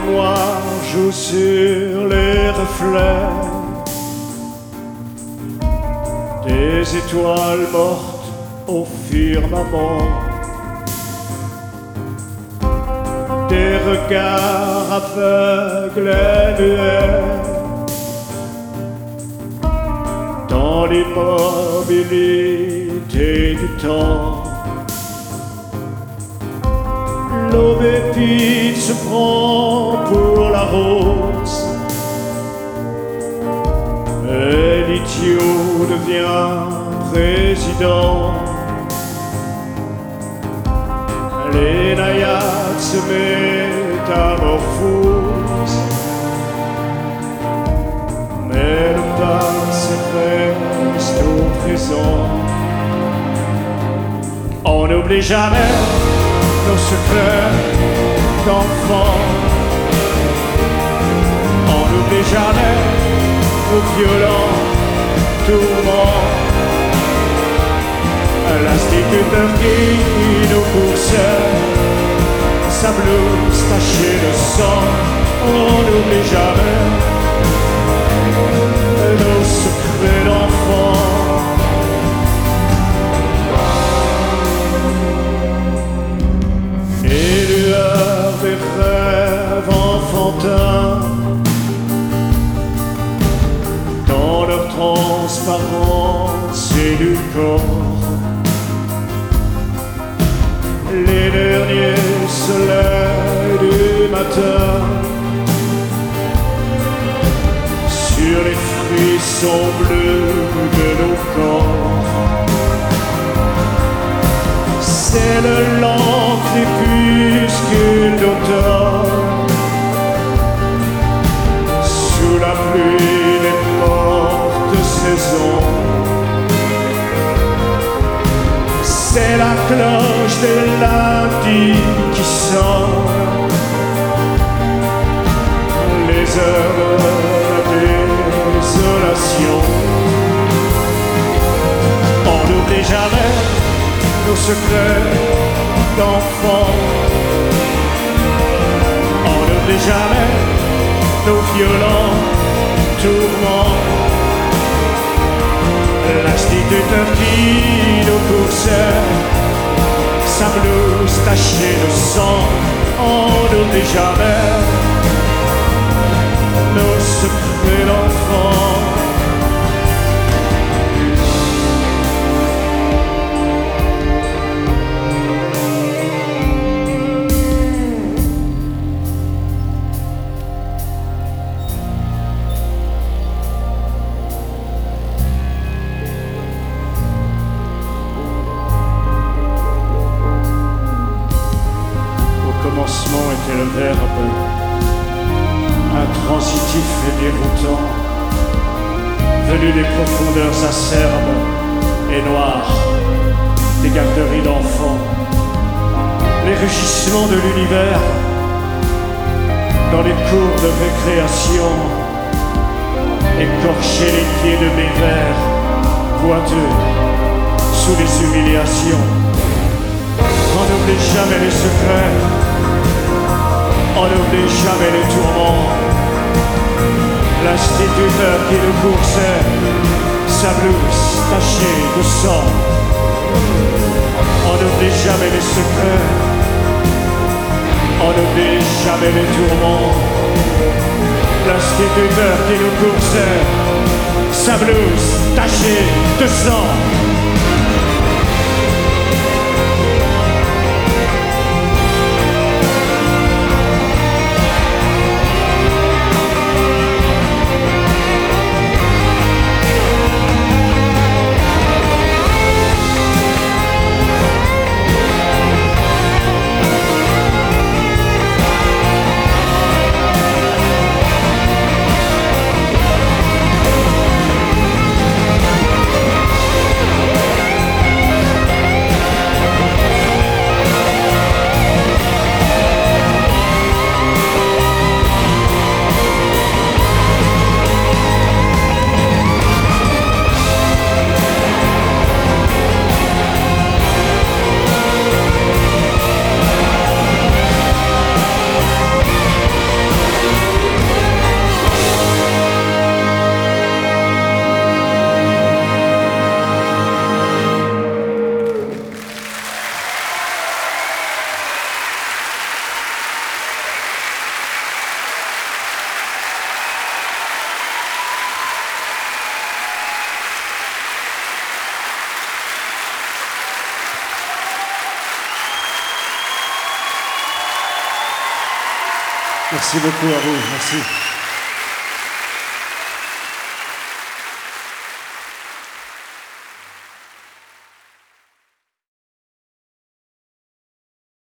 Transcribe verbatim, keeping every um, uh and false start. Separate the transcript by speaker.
Speaker 1: noir joue sur les reflets des étoiles mortes au firmament, des regards aveugles et muets dans l'immobilité du temps. L'aube épide se prend pour la rose et l'idiot devient président. Les naïades se métamorphosent, mais le passé reste au présent. On n'oublie jamais nos secrets d'enfants, on n'oublie jamais nos violents tourments. L'instituteur qui nous poussait, sa blouse tachée de sang, on n'oublie jamais nos secrets d'enfants. Et lueur des rêves enfantins, dans leur transparence édulcorent les derniers soleils du matin sur les frissons bleus de nos corps. C'est le lent crépuscule d'automne, sous la pluie des mortes saisons. C'est la cloche des lundis qui sonne, les heures de la désolation. On n'oublie jamais nos secrets d'enfants, on n'oublie jamais nos violents tourments. L'instituteur qui nous poussait, sa blouse tachée de sang, on n'oublie jamais nos secrets d'enfants. Au commencement était le verbe, intransitif et déroutant, venu des profondeurs acerbes et noires des garderies d'enfants. Les rugissements de l'univers dans les cours de récréation, écorcher les pieds de mes vers boiteux sous les humiliations. On n'oublie jamais les secrets, on n'oublie jamais les tourments. L'instituteur qui nous poussait, sa blouse tachée de sang. On n'oublie jamais les secrets, on n'oublie jamais les tourments. L'instituteur qui nous poussait, sa blouse tachée de sang. Merci beaucoup à vous. Merci.